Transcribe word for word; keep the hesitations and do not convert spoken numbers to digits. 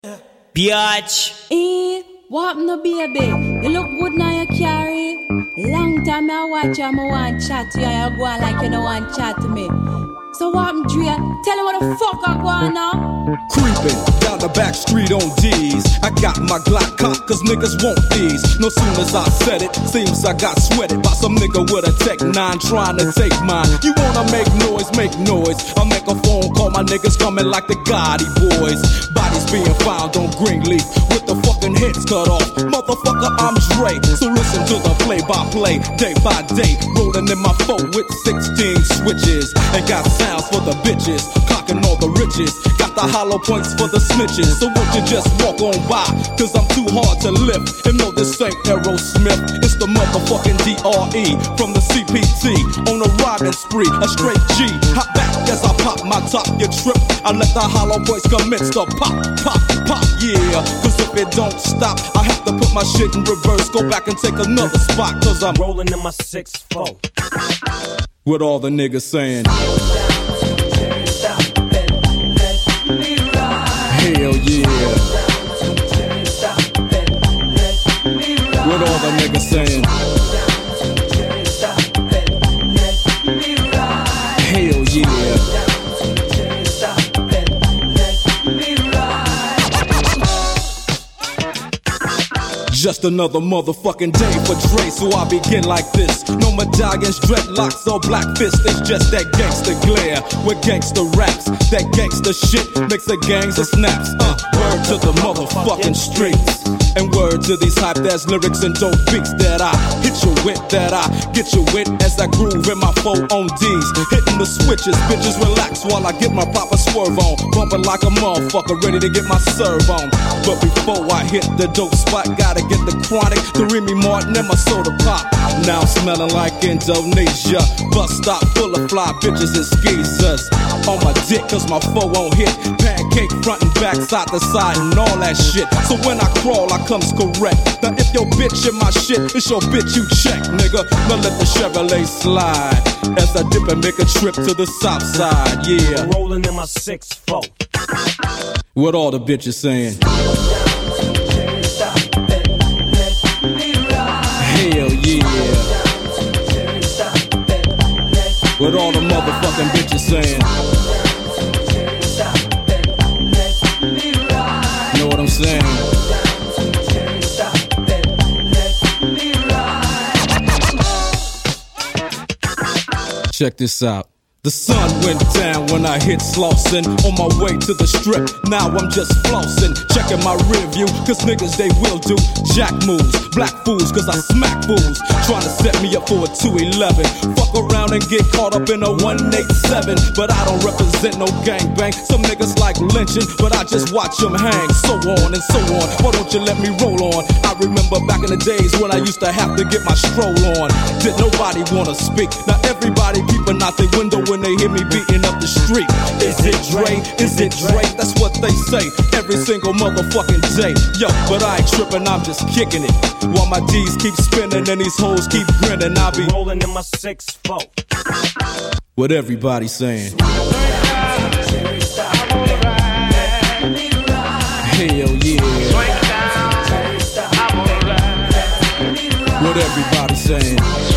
Biatch. Eh, what happened to baby? You look good now you carry. Long time I watch you, I want chat to you, you go on like you don't want chat to me. So what happened, Dre? Tell me what the fuck I go on now. Creeping down the back street on D's. I got my Glock cocked cause niggas want these. No soon as I said it, seems I got sweated by some nigga with a Tech nine trying to take mine. You wanna make noise, make noise. I make a phone call, my niggas coming like the Gotti boys. Bodies being found on Greenleaf with the fucking heads cut off. Motherfucker, I'm Dre. So listen to the play-by-play, day by day. Rolling in my phone with sixteen switches. And got sounds for the bitches, clocking all the riches. Got the hollow points for the snitches. So won't you just walk on by, cause I'm too hard to lift. And no, this ain't Aerosmith, it's the motherfucking D R E from the C P T. On a riding spree, a straight G. Hop back as I pop my top, you trip. I let the hollow points commence to pop, pop, pop, yeah. Cause if it don't stop, I have to put my shit in reverse. Go back and take another spot, cause I'm rolling in my six four. What all the niggas saying? Hell yeah. What all the niggas saying? Hell yeah. Just another motherfucking day for Dre, so I begin like this. No medallions, dreadlocks, or black fists. It's just that gangster glare with gangster raps. That gangster shit makes the gangs of snaps. Uh, word to the motherfucking streets. And word to these hype-ass lyrics and dope beats that I hit you with, that I get you with as I groove in my four on D's. Hitting the switches, bitches relax while I get my proper swerve on. Bumping like a motherfucker, ready to get my serve on. But before I hit the dope spot, gotta get the chronic, the Remy Martin and my soda pop. Now I'm smelling like Indonesia. Bus stop full of fly bitches and skeezers. On my dick cause my foe won't hit. Pancake front and back, side to side and all that shit. So when I crawl I comes correct. Now if your bitch in my shit, it's your bitch you check, nigga. Now let the Chevrolet slide as I dip and make a trip to the south side, yeah. Rolling in my six four. What all the bitches saying? Hell yeah. What all the motherfucking bitches saying? Know what I'm saying? Check this out. The sun went down when I hit Slauson. On my way to the strip, now I'm just flossing. Checking my rear view, cause niggas they will do jack moves. Black fools, cause I smack fools. Trying to set me up for a two eleven. Fuck around and get caught up in a one eighty-seven. But I don't represent no gangbang. Some niggas like lynching, but I just watch them hang. So on and so on, why don't you let me roll on? I remember back in the days when I used to have to get my stroll on. Did nobody wanna speak? Now everybody peeping out the window when they hear me beating up the street. Is it Dre? Is it Dre? That's what they say every single motherfucking day. Yo, but I ain't tripping, I'm just kicking it. While my D's keep spinning and these hoes keep grinning, I'll be rolling in my six four. What everybody saying? Hell yeah. What everybody saying?